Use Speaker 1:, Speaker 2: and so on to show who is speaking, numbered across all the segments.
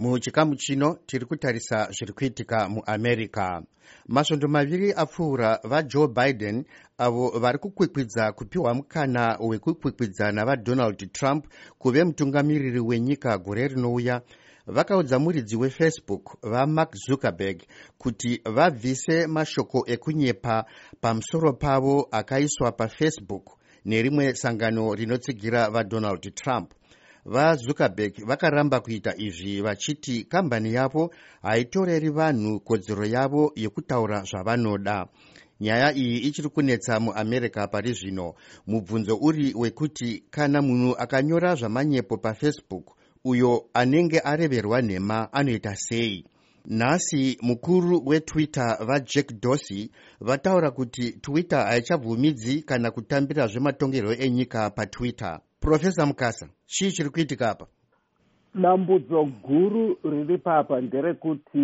Speaker 1: Muchikamu chino tiri kutarisa zviri kuitika muAmerica. Masvondo maviri apfuura vaJoe Biden avo vari kukwikwidza kupiwa mukana wekukwikwidza navaDonald Trump kuve mutungamiriri wenyika gore rinouya, vakaudza muridzi weFacebook vaMark Zuckerberg kuti vabvise mashoko ekunyepa pamusoro pavo akaiswa paFacebook nerimwe sangano rinotsigira vaDonald Trump. VaZuckerberg vakaramba kuita izvi vachiti kambani yavo haitoreri vanhu kodzero yavo yekutaura zvavanoda. Nyaya iyi ichiri kunetsa muAmerica pari zvino, mubvunzo uri wekuti kana munhu akanyora zvamanyepo paFacebook, uyo anenge areverwa nhema anoita sei? Nhasi mukuru weTwitter vaJack Dorsey vataura kuti Twitter haichabvumidzi kana kutambira zvematongerwo enyika paTwitter. Profesa Mukasa, chii chiri kuitika apa?
Speaker 2: Dambudzo guru riri papa nderekuti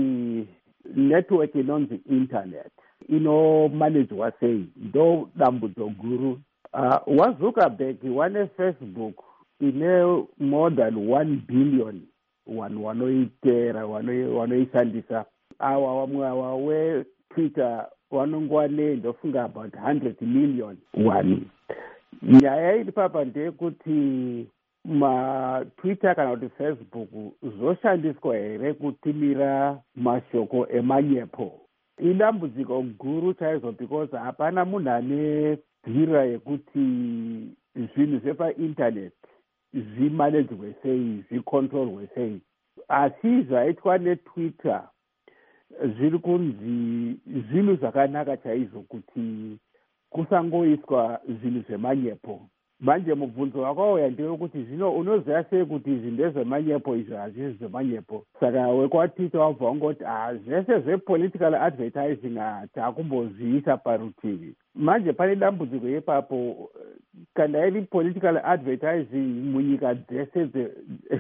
Speaker 2: network inonzi internet inomanejwa sei, ndo dambudzo guru. WaZuckerberg wane Facebook ine more than 1 billion vanhu vanoiteera vanoishandisa. Awa vamwe ava weTwitter vanongova ndofunga about 100 million vanhu. Nyaya iri papa ndeyekuti maTwitter kana kuti Facebook zvoshandiswa here kutumira mashoko emanyepo. Idambudziko guru chaizvo, because hapana munhu ane dhira yekuti zvinhu zvepainternet zvimanejwe sei, zvikontrolwe sei. Asi zvaitwa neTwitter zviri kunzi zvinhu zvakanaka chaizvo kuti kusangoiswa zvinhu zvemanyepo. Manje mubvunzo wakauya ndewekuti zvino unoziva sei kuti izvi ndezvemanyepo, izvi hazvisi zvemanyepo. Saka wekwaTwitter wabva wangoti zvese zvepolitical advertising taakumbozviisa parutivi. Manje pane dambudziko yepapo, kana iri political advertising munyika dzese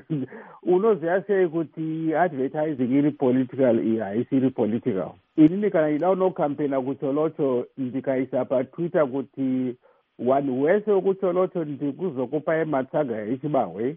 Speaker 2: unoziva sei kuti advertising iri political iyi haisi iri political? Inini kana ida unokampena kucholocho ndikaisa paTwitter kuti vanhu wese wekucholocho ndikuzokupai matsaga echibahwe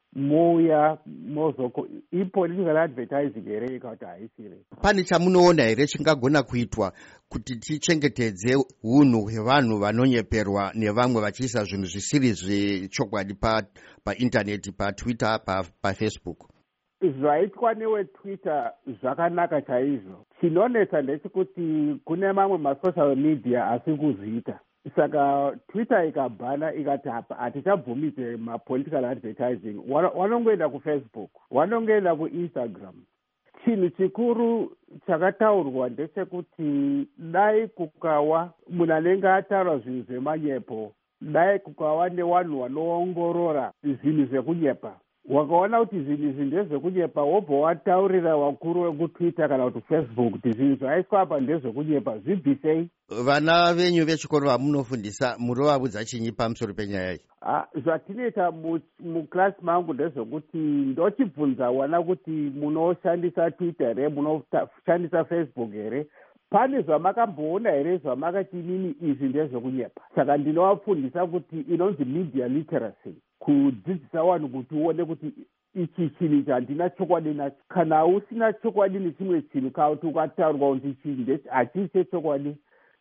Speaker 2: mouya ipolitical advertising here ikati haisire.
Speaker 1: Pane chamunoona here chingagona kuitwa kuti tichengetedze hunhu hwevanhu vanonyeperwa nevamwe vachiisa zvinhu zvisiri zvechokwadi paintaneti, paTwitter, paFacebook?
Speaker 2: Zvaitwa neweTwitter zvakanaka chaizvo. Chinonetsa ndechekuti kune mamwe masocial media asi kuzviita. Saka Twitter ikabhana ikati hatichabvumidze mapolitical advertising, wanongoenda kuFacebook, wanongoenda kuInstagram. Chinhu chikuru chakataurwa ndechekuti dai kukawa munhu anenge ataura zvinhu zvemanyepo, dai kukawa nevanhu vanoongorora zvinhu zvekunyepa, wakaona kuti zvinhu izvi ndezvekunyepa, wobva wataurira vakuru vekuTwitter kana kuti Facebook kuti zvinhu zvaiswa apa ndezvekunyepa, zvibvisei.
Speaker 1: Vana venyu vechikoro vamunofundisa murovabudza chinyi pamusoro penyaya iyi?
Speaker 2: Zvatinoita muklasi mangu ndezvekuti ndochibvunza vana kuti munoshandisa Twitter here, munoshandisa Facebook here, pane zvamakamboona here zvamakati inini izvi ndezvekunyepa. Saka ndinovafundisa kuti inonzi media literacy, kudzidzisa vanhu kuti uone kuti ichi chinhu handina chokwadi nacho. Kana usina chokwadi nechimwe chinhu, kana kuti ukataurwa kuti chinhu hachisi chechokwadi,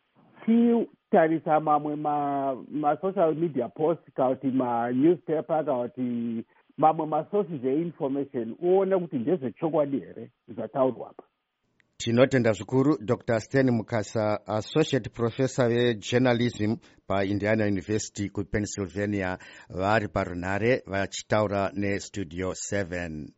Speaker 2: chitarisa mamwe masocial media post kana kuti manewspaper kana kuti mamwe masources einformation, uone kuti ndezvechokwadi here zvataurwa apa.
Speaker 1: Tinotenda zvikuru Dr. Sten Mukasa, Associate Professor weJournalism paIndiana University kuPennsylvania, vari parunhare vachitaura neStudio 7.